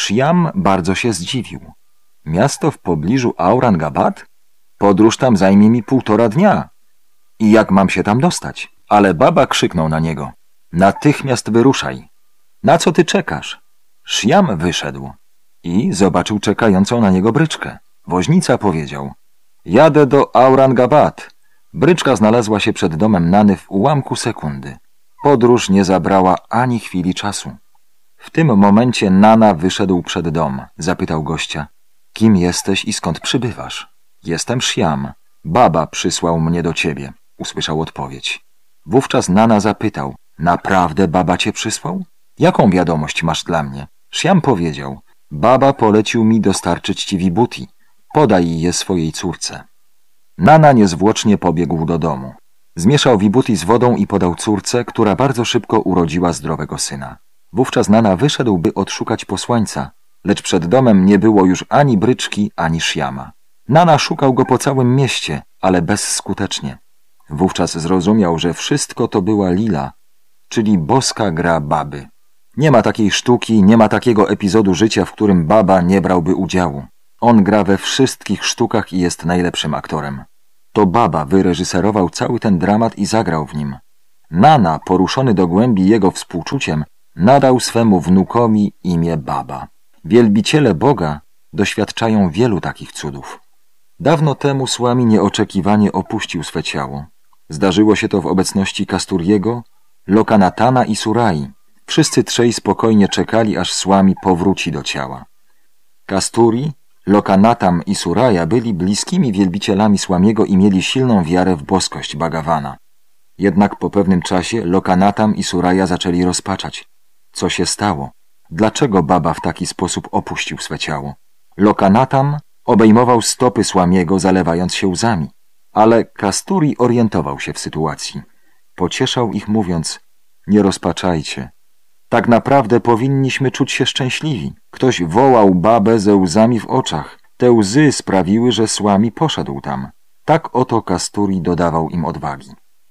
Szyam bardzo się zdziwił. Miasto w pobliżu Aurangabad? Podróż tam zajmie mi 1,5 dnia. I jak mam się tam dostać? Ale baba krzyknął na niego. Natychmiast wyruszaj. Na co ty czekasz? Szyam wyszedł i zobaczył czekającą na niego bryczkę. Woźnica powiedział. Jadę do Aurangabad. Bryczka znalazła się przed domem Nany w ułamku sekundy. Podróż nie zabrała ani chwili czasu. W tym momencie Nana wyszedł przed dom. Zapytał gościa. Kim jesteś i skąd przybywasz? Jestem Szyam. Baba przysłał mnie do ciebie. Usłyszał odpowiedź. Wówczas Nana zapytał. Naprawdę baba cię przysłał? Jaką wiadomość masz dla mnie? Szyam powiedział. Baba polecił mi dostarczyć ci wibuti. Podaj je swojej córce. Nana niezwłocznie pobiegł do domu. Zmieszał wibuti z wodą i podał córce, która bardzo szybko urodziła zdrowego syna. Wówczas Nana wyszedł, by odszukać posłańca, lecz przed domem nie było już ani bryczki, ani Szyama. Nana szukał go po całym mieście, ale bezskutecznie. Wówczas zrozumiał, że wszystko to była lila, czyli boska gra baby. Nie ma takiej sztuki, nie ma takiego epizodu życia, w którym baba nie brałby udziału. On gra we wszystkich sztukach i jest najlepszym aktorem. To baba wyreżyserował cały ten dramat i zagrał w nim. Nana, poruszony do głębi jego współczuciem, nadał swemu wnukowi imię Baba. Wielbiciele Boga doświadczają wielu takich cudów. Dawno temu Swami nieoczekiwanie opuścił swe ciało. Zdarzyło się to w obecności Kasturiego, Lokanatana i Surai. Wszyscy trzej spokojnie czekali, aż Swami powróci do ciała. Kasturi, Lokanatam i Suraja byli bliskimi wielbicielami Swamiego i mieli silną wiarę w boskość Bhagavana. Jednak po pewnym czasie Lokanatam i Suraja zaczęli rozpaczać. Co się stało? Dlaczego baba w taki sposób opuścił swe ciało? Lokanatam obejmował stopy Swamiego, zalewając się łzami. Ale Kasturi orientował się w sytuacji. Pocieszał ich mówiąc, nie rozpaczajcie. Tak naprawdę powinniśmy czuć się szczęśliwi. Ktoś wołał babę ze łzami w oczach. Te łzy sprawiły, że Swami poszedł tam. Tak oto Kasturi dodawał im odwagi.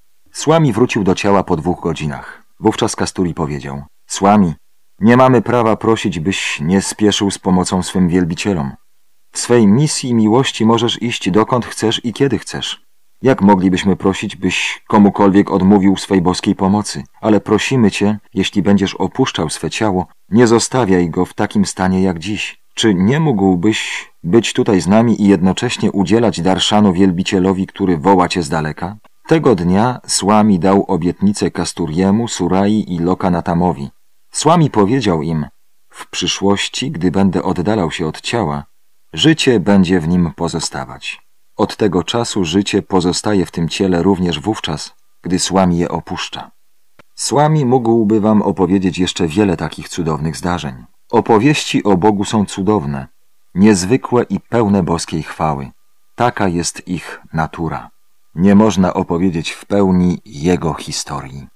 Swami wrócił do ciała po 2 godzinach. Wówczas Kasturi powiedział, Swami, nie mamy prawa prosić, byś nie spieszył z pomocą swym wielbicielom. W swej misji miłości możesz iść dokąd chcesz i kiedy chcesz. Jak moglibyśmy prosić, byś komukolwiek odmówił swej boskiej pomocy? Ale prosimy cię, jeśli będziesz opuszczał swe ciało, nie zostawiaj go w takim stanie jak dziś. Czy nie mógłbyś być tutaj z nami i jednocześnie udzielać darszanu wielbicielowi, który woła cię z daleka? Tego dnia Swami dał obietnicę Kasturiemu, Surai i Lokanatamowi. Swami powiedział im, w przyszłości, gdy będę oddalał się od ciała, życie będzie w nim pozostawać. Od tego czasu życie pozostaje w tym ciele również wówczas, gdy Swami je opuszcza. Swami mógłby wam opowiedzieć jeszcze wiele takich cudownych zdarzeń. Opowieści o Bogu są cudowne, niezwykłe i pełne boskiej chwały. Taka jest ich natura. Nie można opowiedzieć w pełni Jego historii.